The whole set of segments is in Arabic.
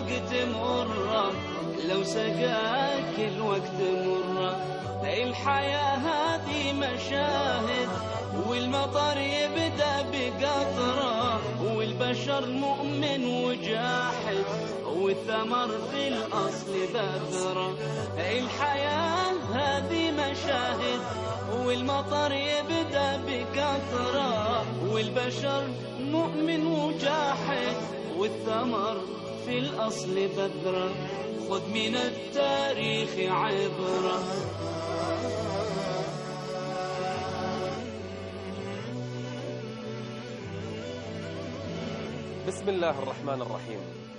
الوقت مرة، لو سقاك الوقت مرة. الحياة هذه مشاهد، والمطر يبدأ بقطرة، والبشر مؤمن وجاحد، والثمر في الأصل بذرة. الحياة هذه مشاهد، والمطر يبدأ بقطرة، والبشر مؤمن وجاحد، والثمر في الأصل بذرة. خذ من التاريخ عبرة. بسم الله الرحمن الرحيم.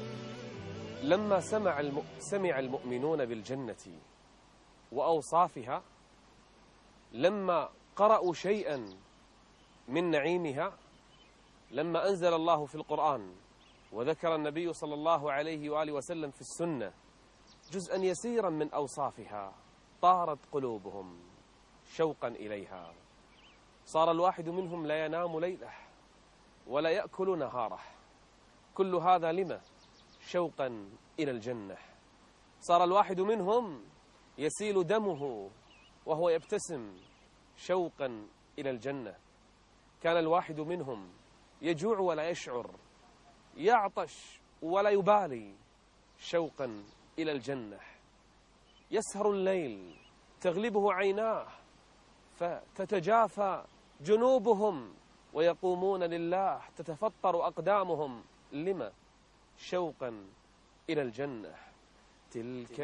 لما سمع المؤمنون بالجنة وأوصافها، لما قرأوا شيئا من نعيمها، لما أنزل الله في القرآن وذكر النبي صلى الله عليه وآله وسلم في السنة جزءا يسيرا من أوصافها، طارت قلوبهم شوقا إليها. صار الواحد منهم لا ينام ليله ولا يأكل نهاره. كل هذا لما؟ شوقا إلى الجنة. صار الواحد منهم يسيل دمه وهو يبتسم شوقا إلى الجنة. كان الواحد منهم يجوع ولا يشعر، يعطش ولا يبالي شوقا إلى الجنة. يسهر الليل تغلبه عيناه فتتجافى جنوبهم ويقومون لله تتفطر أقدامهم. لما؟ شوقا إلى الجنة. تلك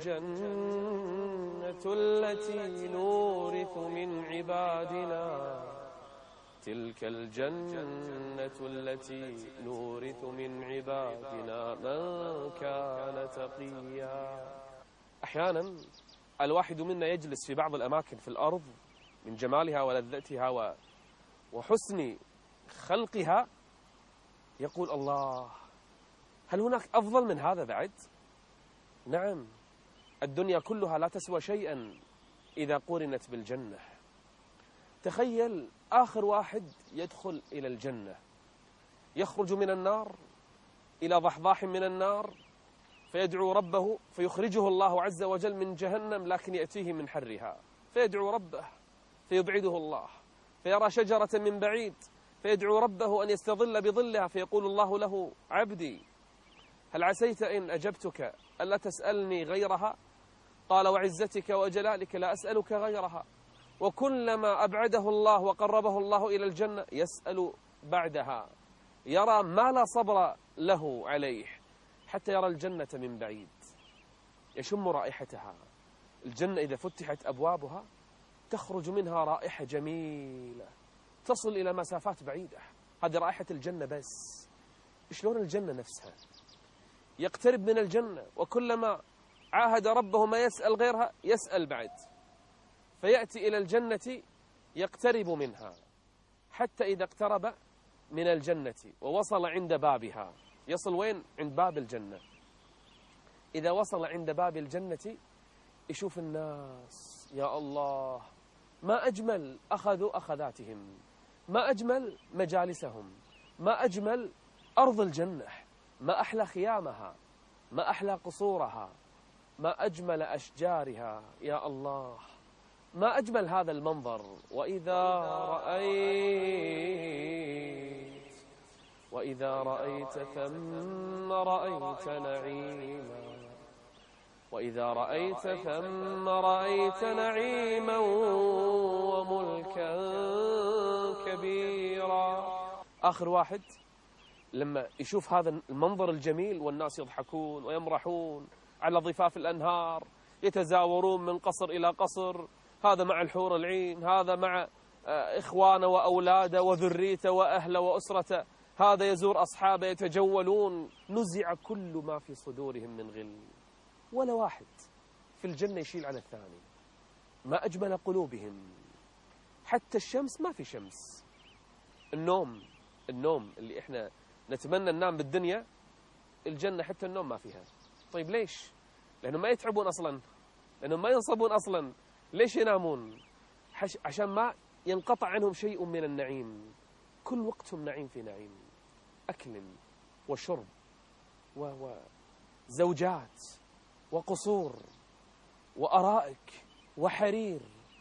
الجنة التي نورث من عبادنا، تلك الجنة التي نورث من عبادنا من كان تقيا. أحيانا الواحد منا يجلس في بعض الأماكن في الأرض من جمالها ولذتها وحسن خلقها، يقول الله، هل هناك أفضل من هذا بعد؟ نعم، الدنيا كلها لا تسوى شيئا إذا قورنت بالجنة. تخيل آخر واحد يدخل إلى الجنة، يخرج من النار إلى ضحضاح من النار، فيدعو ربه فيخرجه الله عز وجل من جهنم، لكن يأتيه من حرها، فيدعو ربه فيبعده الله، فيرى شجرة من بعيد فيدعو ربه أن يستظل بظلها، فيقول الله له: عبدي هل عسيت إن أجبتك ألا تسألني غيرها؟ قال: وعزتك وجلالك لا أسألك غيرها. وكلما أبعده الله وقربه الله إلى الجنة يسأل بعدها، يرى ما لا صبر له عليه حتى يرى الجنة من بعيد، يشم رائحتها. الجنة إذا فتحت أبوابها تخرج منها رائحة جميلة تصل إلى مسافات بعيدة. هذه رائحة الجنة. بس شلون الجنة نفسها؟ يقترب من الجنة، وكلما عاهد ربه ما يسأل غيرها يسأل بعد، فيأتي إلى الجنة يقترب منها، حتى إذا اقترب من الجنة ووصل عند بابها. يصل وين؟ عند باب الجنة. إذا وصل عند باب الجنة يشوف الناس، يا الله، ما أجمل أخذوا أخذاتهم، ما أجمل مجالسهم، ما أجمل أرض الجنة، ما أحلى خيامها، ما أحلى قصورها، ما أجمل أشجارها. يا الله، ما أجمل هذا المنظر. وإذا رأيت ثم رأيت نعيما، وإذا رأيت ثم رأيت نعيما وملكا كبيرا. آخر واحد لما يشوف هذا المنظر الجميل والناس يضحكون ويمرحون على ضفاف الأنهار، يتزاورون من قصر إلى قصر، هذا مع الحور العين، هذا مع إخوانه وأولاده وذريته وأهله وأسرته، هذا يزور أصحابه يتجولون، نزع كل ما في صدورهم من غل، ولا واحد في الجنة يشيل عن الثاني. ما أجمل قلوبهم. حتى الشمس ما في شمس. النوم اللي إحنا نتمنى ننام بالدنيا، الجنة حتى النوم ما فيها. طيب ليش؟ لأنهم ما يتعبون أصلا، لأنهم ما ينصبون أصلا. ليش ينامون؟ عشان ما ينقطع عنهم شيء من النعيم. كل وقتهم نعيم في نعيم، أكل وشرب زوجات وقصور وأرائك وحرير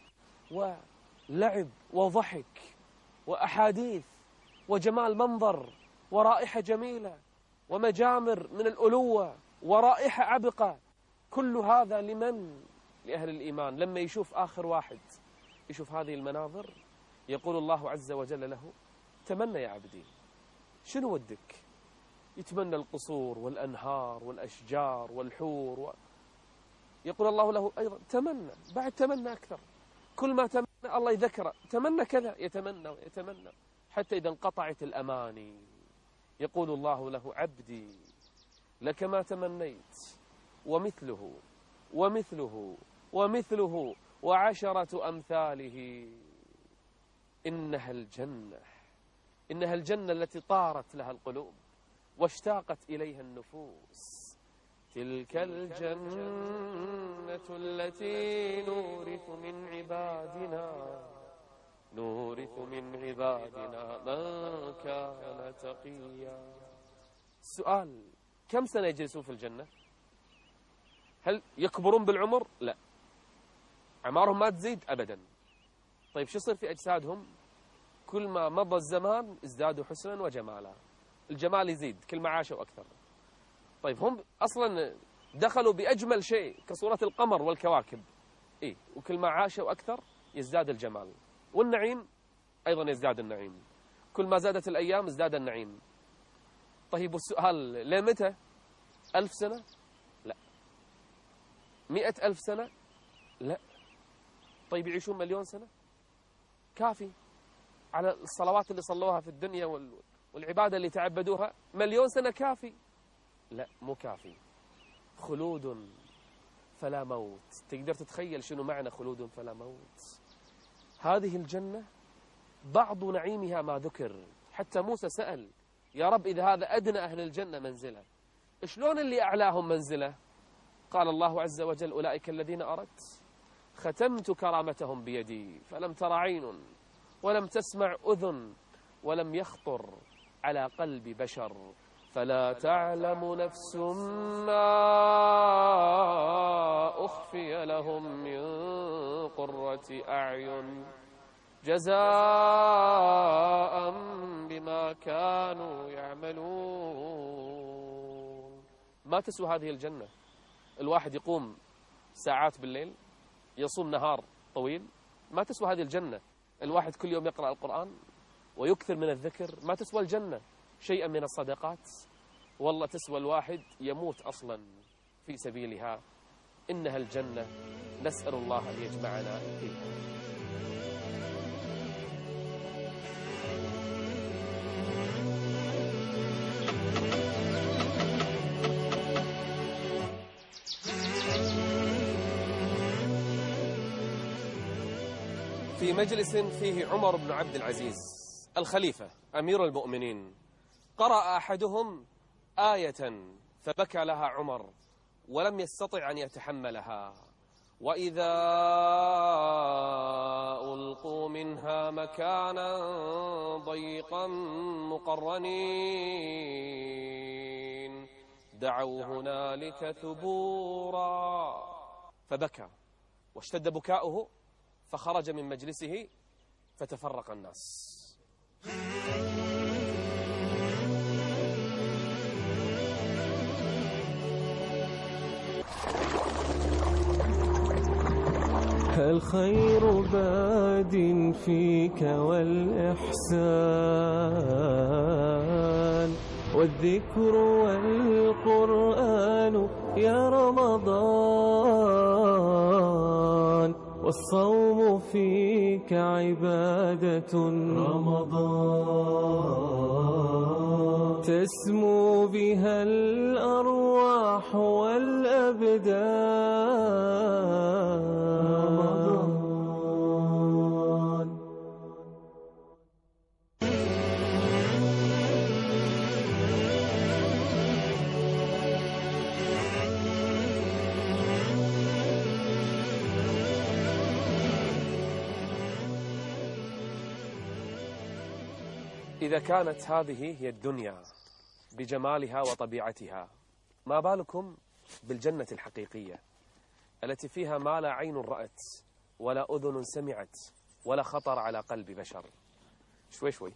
ولعب وضحك وأحاديث وجمال منظر ورائحة جميلة ومجامر من الألوة ورائحة عبقة. كل هذا لمن؟ لأهل الإيمان. لما يشوف آخر واحد يشوف هذه المناظر يقول الله عز وجل له: تمنى يا عبدي، شنو ودك؟ يتمنى القصور والأنهار والأشجار والحور يقول الله له أيضا: تمنى، بعد تمنى أكثر. كل ما تمنى الله يذكره، تمنى كذا، يتمنى ويتمنى حتى إذا انقطعت الأماني يقول الله له: عبدي لك ما تمنيت ومثله ومثله ومثله وعشرة أمثاله. إنها الجنة التي طارت لها القلوب واشتاقت إليها النفوس. تلك الجنة التي نورث من عبادنا من كان تقيا. السؤال: كم سنة يجلسون في الجنة؟ هل يكبرون بالعمر؟ لا، أعمارهم ما تزيد أبدا. طيب شو يصير في أجسادهم؟ كل ما مضى الزمان ازدادوا حسنا وجمالا، الجمال يزيد كل ما عاشوا أكثر. طيب هم أصلا دخلوا بأجمل شيء كصورة القمر والكواكب، وكل ما عاشوا أكثر يزداد الجمال، والنعيم أيضا يزداد النعيم، كل ما زادت الأيام ازداد النعيم. طيب والسؤال: لمتى؟ 1000 سنة؟ لا. 100,000 سنة؟ لا. طيب يعيشون 1,000,000 سنة؟ كافي على الصلوات اللي صلوها في الدنيا والعبادة اللي تعبدوها. 1,000,000 سنة كافي؟ لا، مو كافي. خلود فلا موت. تقدر تتخيل شنو معنى خلود فلا موت؟ هذه الجنة بعض نعيمها ما ذكر. حتى موسى سأل: يا رب إذا هذا أدنى أهل الجنة منزلة، شلون اللي أعلاهم منزلة؟ قال الله عز وجل: أولئك الذين أردت ختمت كرامتهم بيدي فلم تر عين ولم تسمع أذن ولم يخطر على قلب بشر فلا تعلم نفس ما أخفي لهم من قرة أعين جزاء بما كانوا يعملون. ما تسوى هذه الجنة الواحد يقوم ساعات بالليل، يصوم نهار طويل. ما تسوى هذه الجنة الواحد كل يوم يقرأ القرآن ويكثر من الذكر. ما تسوى الجنة شيئا من الصدقات. والله تسوى الواحد يموت أصلا في سبيلها. إنها الجنة، نسأل الله أن يجمعنا فيها. في مجلس فيه عمر بن عبد العزيز الخليفة أمير المؤمنين، قرأ أحدهم آية فبكى لها عمر ولم يستطع أن يتحملها: وإذا ألقوا منها مكانا ضيقا مقرنين دعوا هنالك ثبورا. فبكى واشتد بكاؤه فخرج من مجلسه فتفرق الناس. الخير باد فيك والإحسان والذكر والقرآن يا رمضان، والصوم فيك عبادة رمضان تسمو بها الأرواح والأبدان رمضان. إذا كانت هذه هي الدنيا بجمالها وطبيعتها ما بالكم بالجنة الحقيقية التي فيها ما لا عين رأت ولا أذن سمعت ولا خطر على قلب بشر. شوي شوي.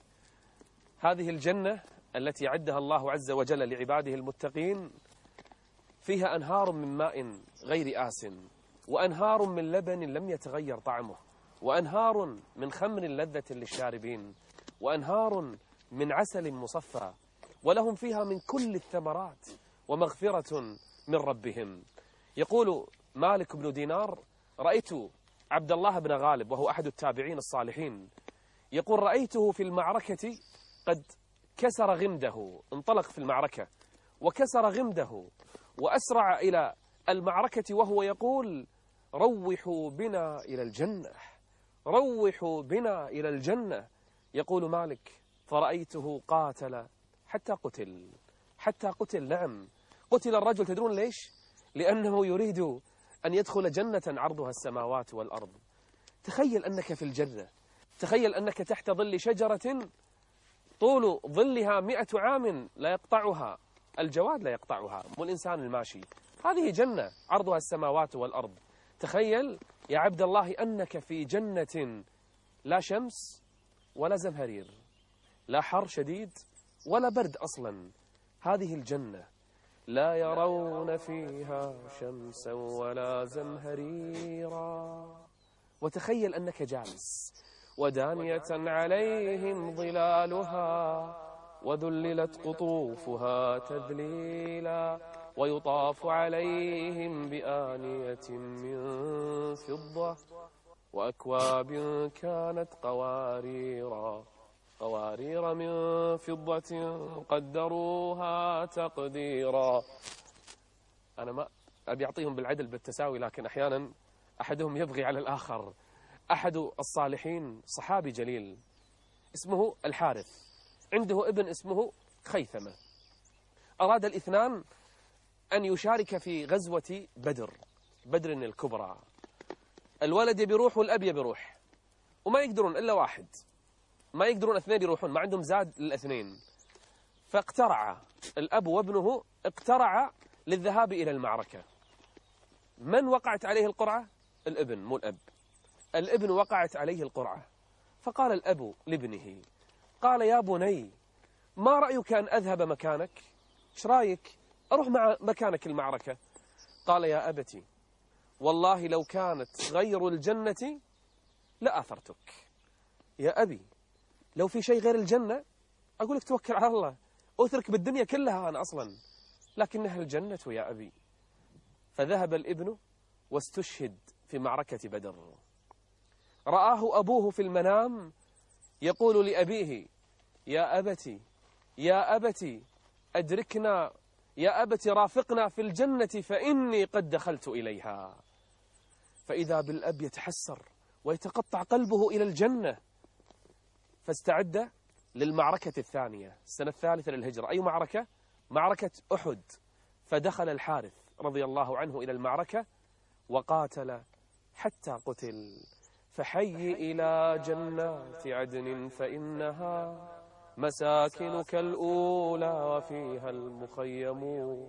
هذه الجنة التي عدها الله عز وجل لعباده المتقين فيها أنهار من ماء غير آسن، وأنهار من لبن لم يتغير طعمه، وأنهار من خمر لذة للشاربين، وأنهار من عسل مصفى، ولهم فيها من كل الثمرات ومغفرة من ربهم. يقول مالك بن دينار: رأيت عبد الله بن غالب وهو أحد التابعين الصالحين، يقول: رأيته في المعركة قد كسر غمده، انطلق في المعركة وكسر غمده وأسرع إلى المعركة وهو يقول: روحوا بنا إلى الجنة، روحوا بنا إلى الجنة. يقول مالك: فرأيته قاتل حتى قتل، حتى قتل. نعم، قتل الرجل. تدرون ليش؟ لأنه يريد أن يدخل جنة عرضها السماوات والأرض. تخيل أنك في الجنة، تخيل أنك تحت ظل شجرة طول ظلها 100 عام لا يقطعها الجواد، لا يقطعها والإنسان الماشي. هذه جنة عرضها السماوات والأرض. تخيل يا عبد الله أنك في جنة لا شمس ولا زمهرير، لا حر شديد ولا برد أصلا. هذه الجنة لا يرون فيها شمسا ولا زمهريرا. وتخيل أنك جالس ودانية عليهم ظلالها وذللت قطوفها تذليلا، ويطاف عليهم بآنية من فضة وأكواب كانت قواريرا، قوارير من فضة قدروها تقديرا. أنا ما أبي أعطيهم بالعدل بالتساوي، لكن أحيانا أحدهم يبغي على الآخر. أحد الصالحين صحابي جليل اسمه الحارث، عنده ابن اسمه خيثمة. أراد الاثنان أن يشارك في غزوة بدر الكبرى. الولد بيروح والأب بيروح، وما يقدرون إلا واحد، ما يقدرون اثنين يروحون، ما عندهم زاد للاثنين. فاقترع الأب وابنه، اقترع للذهاب إلى المعركة. من وقعت عليه القرعة؟ الابن، مو الأب. الابن وقعت عليه القرعة. فقال الأب لابنه، قال: يا بني، ما رأيك أن أذهب مكانك؟ إيش رأيك أروح مع مكانك المعركة؟ قال: يا أبتي، والله لو كانت غير الجنة لآثرتك. يا أبي، لو في شيء غير الجنة أقول لك توكل على الله، أترك بالدنيا كلها أنا أصلا، لكنها الجنة يا أبي. فذهب الابن واستشهد في معركة بدر. رآه أبوه في المنام يقول لأبيه: يا أبتي، يا أبتي أدركنا، يا أبتي رافقنا في الجنة فإني قد دخلت إليها. فإذا بالأب يتحسر ويتقطع قلبه إلى الجنة. فاستعد للمعركة الثانية، السنة الثالثة للهجرة. أي معركة؟ معركة أحد. فدخل الحارث رضي الله عنه إلى المعركة وقاتل حتى قتل. فحي إلى جنات عدن فإنها مساكنك الأولى وفيها المخيم،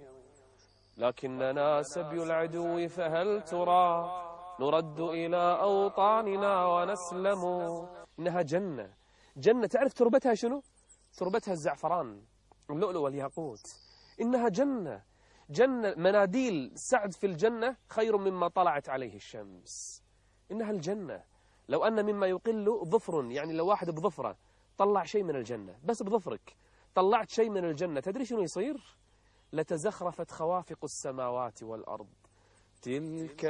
لكننا سبي العدو فهل ترى نرد إلى أوطاننا ونسلم. إنها جنة، جنة. تعرف تربتها شنو؟ تربتها الزعفران، اللؤلؤ والياقوت. إنها جنة، جنة. مناديل سعد في الجنة خير مما طلعت عليه الشمس. إنها الجنة. لو أن مما يقل ظفر، يعني لو واحد بظفره طلع شيء من الجنة، بس بظفرك طلعت شيء من الجنة، تدري شنو يصير؟ لتزخرفت خوافق السماوات والأرض. تلك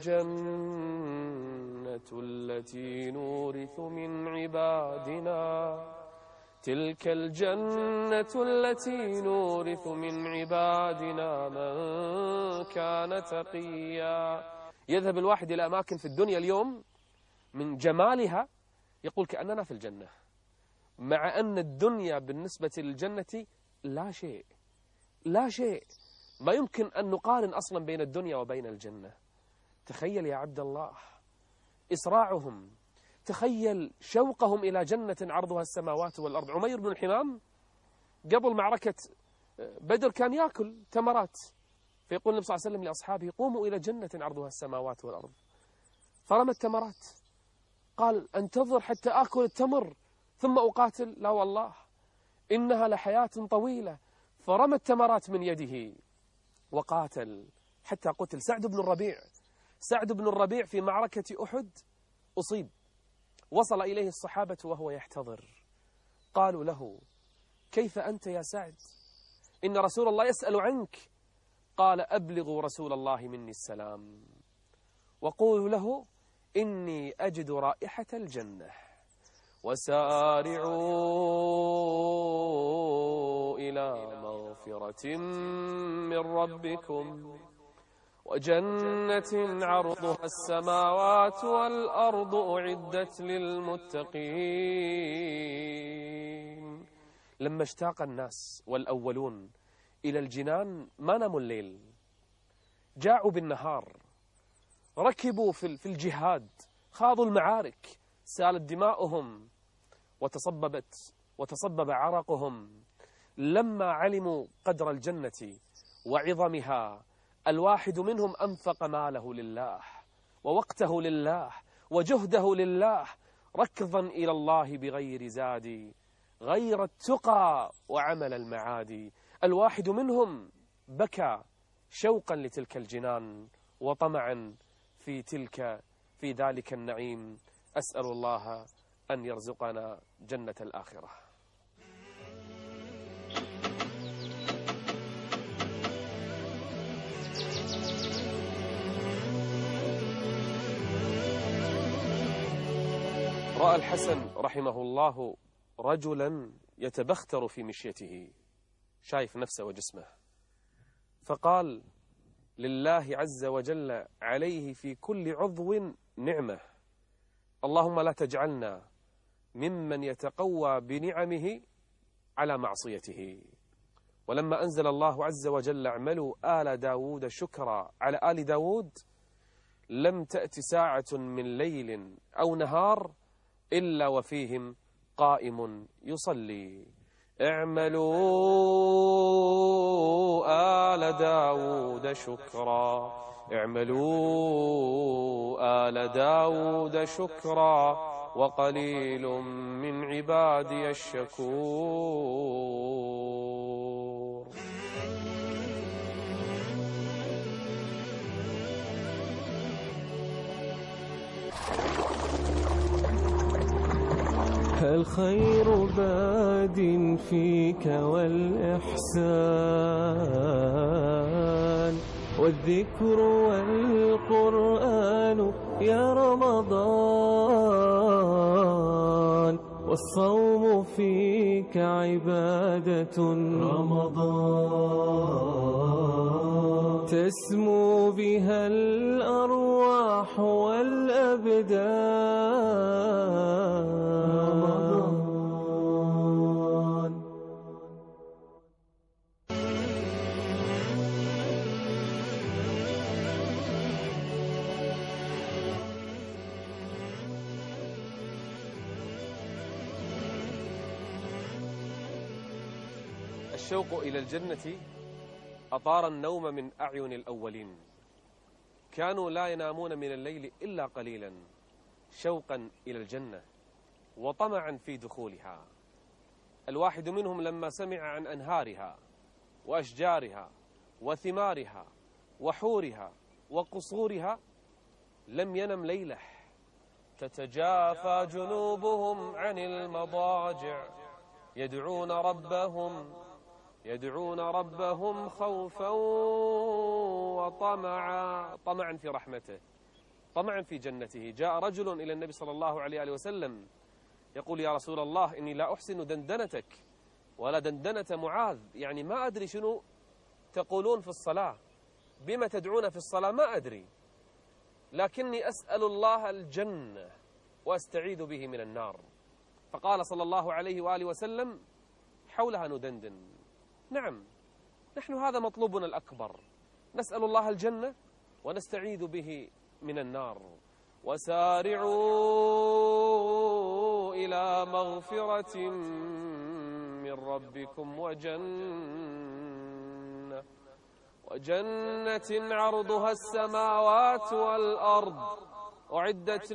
الجنة التي نورث من عبادنا، تلك الجنة التي نورث من عبادنا من كان تقيا. يذهب الواحد إلى أماكن في الدنيا اليوم من جمالها يقول كأننا في الجنة، مع أن الدنيا بالنسبة للجنة لا شيء، لا شيء. ما يمكن أن نقارن أصلا بين الدنيا وبين الجنة. تخيل يا عبد الله إسراعهم، تخيل شوقهم إلى جنة عرضها السماوات والأرض. عمير بن الحمام قبل معركة بدر كان يأكل تمرات، فيقول النبي صلى الله عليه وسلم لأصحابه: قوموا إلى جنة عرضها السماوات والأرض. فرمى التمرات، قال: أنتظر حتى آكل التمر ثم أقاتل؟ لا والله، إنها لحياة طويلة. فرمى التمرات من يده وقاتل حتى قتل. سعد بن الربيع في معركة أحد أصيب، وصل إليه الصحابة وهو يحتضر، قالوا له: كيف أنت يا سعد؟ إن رسول الله يسأل عنك. قال: أبلغوا رسول الله مني السلام، وقولوا له: إني أجد رائحة الجنة، وسارعوا إلى مغفرة من ربكم وجنة عرضها السماوات والأرض أعدت للمتقين. لما اشتاق الناس والأولون إلى الجنان ما ناموا الليل، جاعوا بالنهار، ركبوا في الجهاد، خاضوا المعارك، سالت دماؤهم وتصبب عرقهم. لما علموا قدر الجنة وعظمها، الواحد منهم أنفق ماله لله ووقته لله وجهده لله، ركضا إلى الله بغير زاد، غير التقى وعمل المعادي. الواحد منهم بكى شوقا لتلك الجنان وطمعا في ذلك النعيم. أسأل الله أن يرزقنا جنة الآخرة. رأى الحسن رحمه الله رجلا يتبختر في مشيته، شايف نفسه وجسمه، فقال: لله عز وجل عليه في كل عضو نعمة، اللهم لا تجعلنا ممن يتقوى بنعمه على معصيته. ولما أنزل الله عز وجل: اعملوا آل داود شكرا على آل داود، لم تأت ساعة من ليل أو نهار إلا وفيهم قائم يصلي. اعملوا آل داود شكرا، اعملوا آل داود شكرا، وقليل من عبادي الشكور. الخير باد فيك والإحسان، والذكر والقرآن يا رمضان، والصوم فيك عبادة رمضان، تسمو بها الأرواح والأبدان. الشوق إلى الجنة أطار النوم من أعين الأولين، كانوا لا ينامون من الليل إلا قليلا، شوقا إلى الجنة وطمعا في دخولها. الواحد منهم لما سمع عن أنهارها وأشجارها وثمارها وحورها وقصورها لم ينم ليلة. تتجافى جنوبهم عن المضاجع يدعون ربهم خوفا وطمعا، طمعا في رحمته، طمعا في جنته. جاء رجل إلى النبي صلى الله عليه وسلم يقول: يا رسول الله، إني لا أحسن دندنتك ولا دندنة معاذ، يعني ما أدري شنو تقولون في الصلاة، بما تدعون في الصلاة ما أدري، لكني أسأل الله الجنة وأستعيذ به من النار. فقال صلى الله عليه وآله وسلم: حولها ندندن. نعم، نحن هذا مطلوبنا الأكبر، نسأل الله الجنة ونستعيذ به من النار. وسارعوا إلى مغفرة من ربكم وجنة عرضها السماوات والأرض أعدت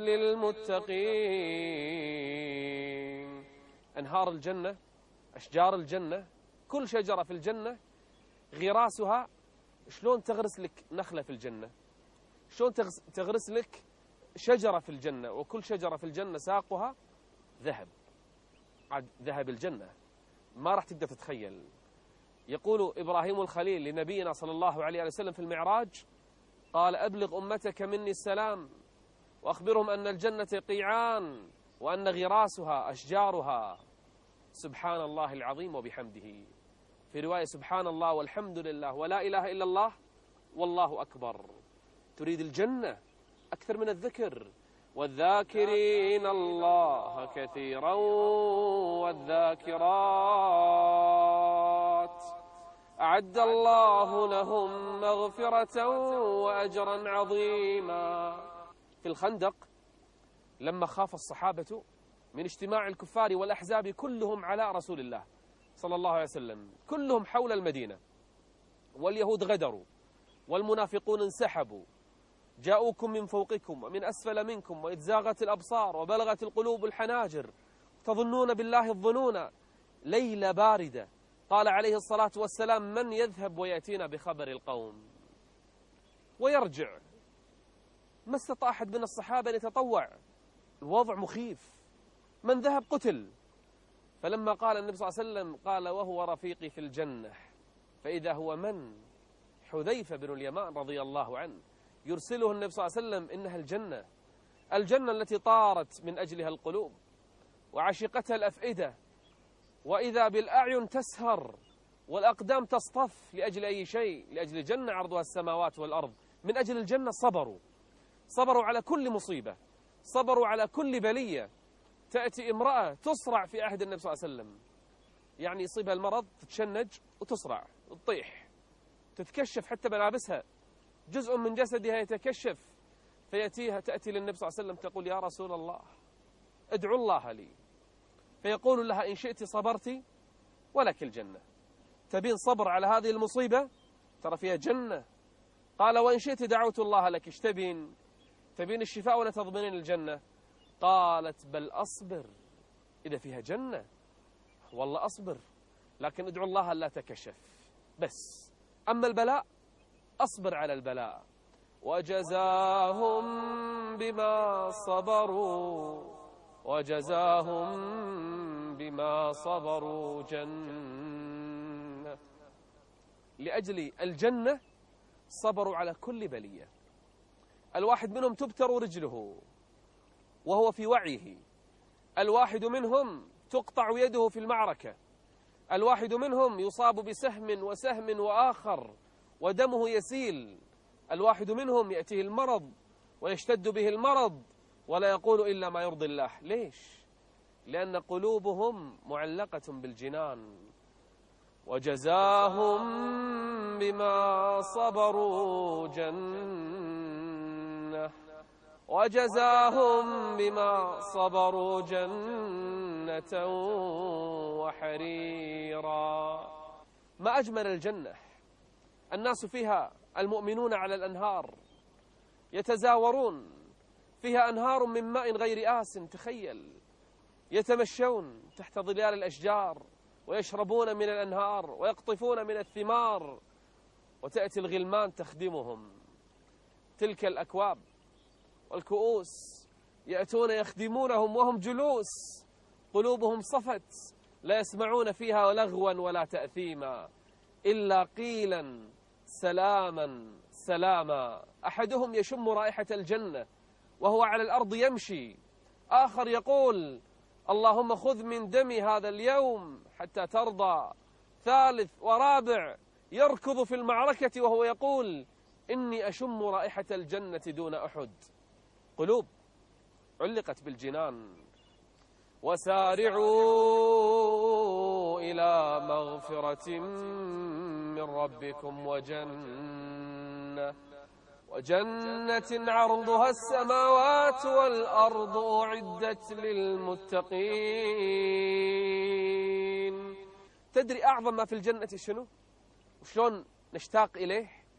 للمتقين. أنهار الجنة، أشجار الجنة، كل شجرة في الجنة غراسها شلون تغرس لك نخلة في الجنة، شلون تغرس لك شجرة في الجنة، وكل شجرة في الجنة ساقها ذهب، عاد ذهب الجنة ما راح تقدر تتخيل. يقول إبراهيم الخليل لنبينا صلى الله عليه وسلم في المعراج، قال: أبلغ أمتك مني السلام وأخبرهم أن الجنة قيعان وأن غراسها أشجارها. سبحان الله العظيم وبحمده. في رواية: سبحان الله والحمد لله ولا إله إلا الله والله أكبر. تريد الجنة أكثر من الذكر. والذاكرين الله كثيرا والذاكرات أعد الله لهم مغفرة وأجرا عظيما. في الخندق لما خاف الصحابة من اجتماع الكفار والأحزاب كلهم على رسول الله صلى الله عليه وسلم، كلهم حول المدينة، واليهود غدروا والمنافقون انسحبوا، جاءوكم من فوقكم ومن أسفل منكم وإذ زاغت الأبصار وبلغت القلوب الحناجر تظنون بالله الظنون. ليلة باردة، قال عليه الصلاة والسلام: من يذهب ويأتينا بخبر القوم ويرجع؟ ما استطاع أحد من الصحابة أن يتطوع، الوضع مخيف، من ذهب قتل. فلما قال النبي صلى الله عليه وسلم قال: وهو رفيقي في الجنة، فإذا هو من؟ حذيفة بن اليمان رضي الله عنه، يرسله النبي صلى الله عليه وسلم: إنها الجنة، الجنة التي طارت من أجلها القلوب وعشقتها الأفئدة، وإذا بالأعين تسهر والأقدام تصطف لأجل أي شيء؟ لأجل الجنة عرضها السماوات والأرض. من أجل الجنة صبروا على كل مصيبة، صبروا على كل بلية. تأتي امرأة تصرع في عهد النبي صلى الله عليه وسلم، يعني يصيبها المرض تتشنج وتصرع وتطيح، تتكشف حتى ملابسها، جزء من جسدها يتكشف، تأتي للنبي صلى الله عليه وسلم تقول: يا رسول الله ادعو الله لي. فيقول لها: إن شئت صبرت ولك الجنة. تبين صبر على هذه المصيبة؟ ترى فيها جنة. قال: وإن شئت دعوت الله لك. ايش تبين الشفاء ولا تضمنين الجنة؟ قالت: بل أصبر إذا فيها جنة، والله أصبر، لكن ادعو الله لا تكشف بس. أما البلاء أصبر على البلاء. وجزاهم بما صبروا جنة. لأجل الجنة صبروا على كل بلية. الواحد منهم تبتر رجله وهو في وعيه، الواحد منهم تقطع يده في المعركة، الواحد منهم يصاب بسهم وسهم وآخر ودمه يسيل، الواحد منهم يأتيه المرض ويشتد به المرض ولا يقول إلا ما يرضي الله. ليش؟ لأن قلوبهم معلقة بالجنان. وجزاهم بما صبروا جنة، وجزاهم بما صبروا جنة وحريرا. ما أجمل الجنة، الناس فيها المؤمنون على الأنهار يتزاورون، فيها أنهار من ماء غير آس. تخيل، يتمشون تحت ظلال الأشجار ويشربون من الأنهار ويقطفون من الثمار، وتأتي الغلمان تخدمهم. تلك الأكواب والكؤوس يأتون يخدمونهم وهم جلوس، قلوبهم صفت، لا يسمعون فيها لغوا ولا تأثيما إلا قيلا سلاما سلاما. أحدهم يشم رائحة الجنة وهو على الأرض يمشي، آخر يقول: اللهم خذ من دمي هذا اليوم حتى ترضى. ثالث ورابع يركض في المعركة وهو يقول: إني أشم رائحة الجنة دون أحد. قلوب علقت بالجنان. وسارعوا إلى مغفرة من ربكم وجنة عرضها السماوات والأرض أعدت للمتقين. تدري أعظم ما في الجنة شنو؟ وشلون نشتاق إليه؟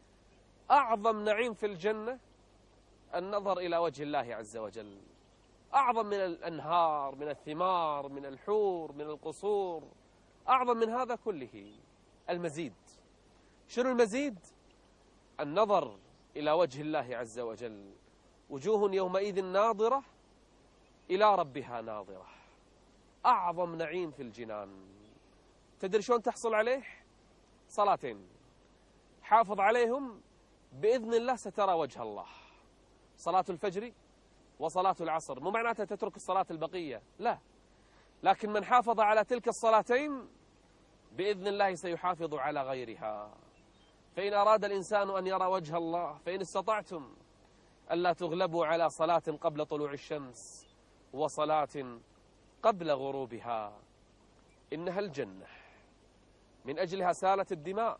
أعظم نعيم في الجنة النظر إلى وجه الله عز وجل، أعظم من الأنهار، من الثمار، من الحور، من القصور، أعظم من هذا كله المزيد. شنو المزيد؟ النظر إلى وجه الله عز وجل. وجوه يومئذ ناظرة إلى ربها ناظرة. أعظم نعيم في الجنان. تدري شلون تحصل عليه؟ صلاتين حافظ عليهم بإذن الله سترى وجه الله. صلاة الفجر وصلاة العصر، مو معناتها تترك الصلاة البقية، لا، لكن من حافظ على تلك الصلاتين بإذن الله سيحافظ على غيرها. فإن أراد الإنسان أن يرى وجه الله فإن استطعتم ألا تغلبوا على صلاة قبل طلوع الشمس وصلاة قبل غروبها. إنها الجنة، من أجلها سالت الدماء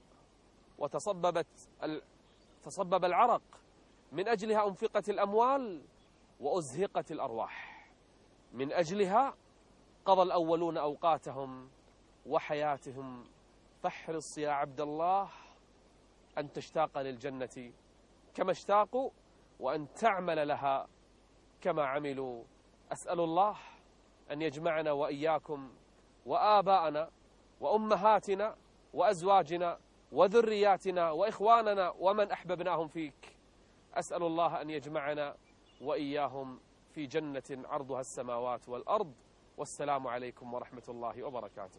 تصبب العرق، من أجلها أنفقت الأموال وأزهقت الأرواح، من أجلها قضى الأولون أوقاتهم وحياتهم. فاحرص يا عبد الله أن تشتاق للجنة كما اشتاقوا، وأن تعمل لها كما عملوا. أسأل الله أن يجمعنا وإياكم وآباءنا وأمهاتنا وأزواجنا وذرياتنا وإخواننا ومن أحببناهم فيك. أسأل الله أن يجمعنا وإياهم في جنة عرضها السماوات والأرض. والسلام عليكم ورحمة الله وبركاته.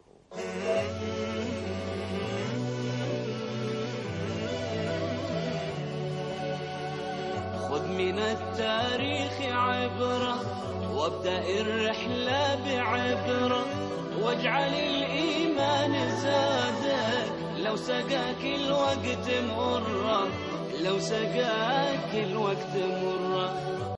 خذ من التاريخ عبرة وابدأ الرحلة بعبرة، واجعل الإيمان زادك لو سقاك الوقت مرة، لو سقاك الوقت مرة.